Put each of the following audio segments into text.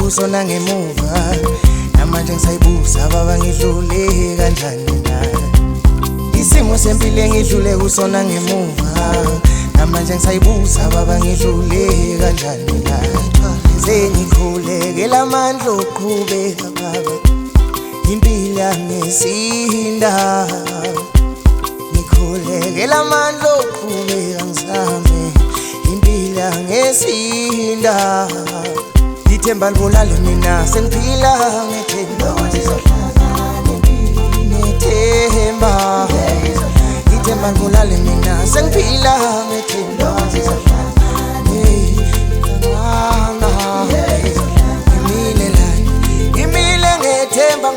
kusona ngemuva namanje ngisayibuza baba ngidlule kanjani na isimo sempilo engidlule kusona ngemuva namanje ngisayibuza baba ngidlule kanjani na sengikhulekela amandla oqhubeka baba impilo yangesinda ngikhulekela amandla oqhubeka ngizame impilo yangesinda ithemba libulale mina sengiphila ngethemba nethemba ithemba libulale mina sengiphila ngethemba imile ngethemba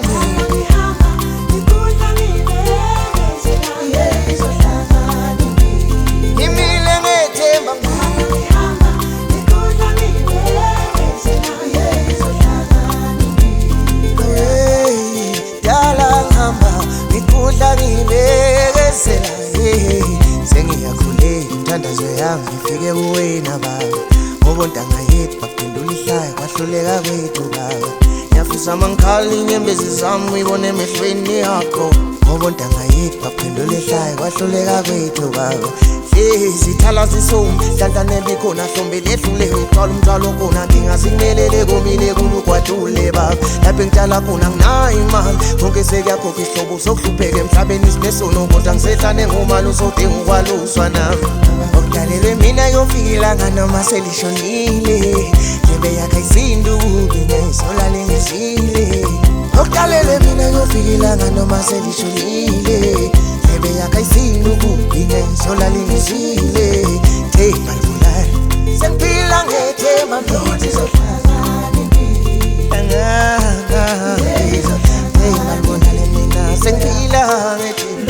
imile ngethemba ngibekezela sengiyakhuleka imthandazo yami ifike kuwena baba ngoba ntanga yethu baphendula ihlaya kwahluleka kwethu baba ngiyafisa mangikhali inyembezi zami uyibone emehlweni yakho ngoba ntanga yethu baphendula ihlaya kwahluleka kwethu baba zithala zisombi hlanhlane bikhona hlombe lehlule ngithwala umthwalo khona ngingazingelele komile kulugwadule baba lapho engitshala khona nginayo imali konke sekuyakhokha isihlobo sokuhlupheka emhlabeni sinesono kodwa ngisehlane ngomali usodinga ukwaluswa nami okudalelwe mina yofika ilanga noma selishonile ndlebe yakhe izinduku ngeyisolale ngizile okudalelwe mina yofika ilanga noma selishonile ndlebe yakhe izinduku ngeyisolale ngizile themba libulale sengiphila ngethemba ngithi themba libulale mina sengiphila ngethemba